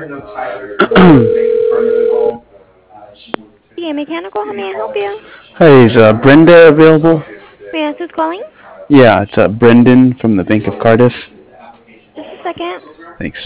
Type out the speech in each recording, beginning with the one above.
Yeah, mechanical, how may I help you? Hi, is Brenda available? May I ask who's calling? Yeah, it's Brendan from the Bank of Cardiff. Just a second. Thanks.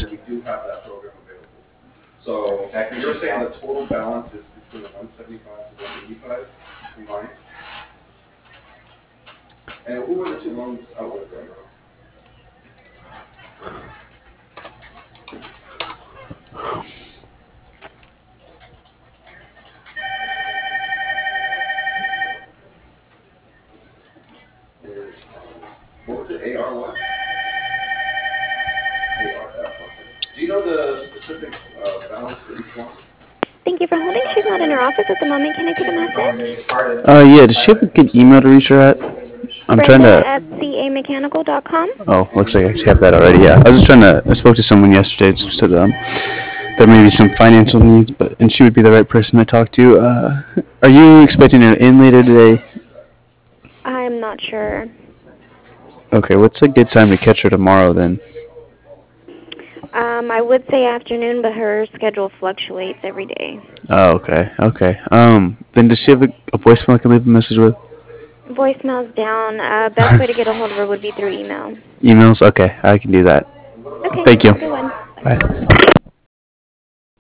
Thank you for holding. She's not in her office at the moment. Can I take a message? Yeah, does she have a good email to reach her at? I'm trying Brenda to. at camechanical.com. Oh, looks like I actually have that already. Yeah, I was just trying to. I spoke to someone yesterday. Just said there may be some financial needs, and she would be the right person to talk to. Are you expecting her in later today? I'm not sure. Okay, what's a good time to catch her tomorrow then? I would say afternoon, but her schedule fluctuates every day. Oh, okay, okay. Then does she have a voicemail I can leave a message with? Voicemail's down. Best way to get a hold of her would be through email. Emails? Okay, I can do that. Okay, Thank you. have a good one. Bye. Bye.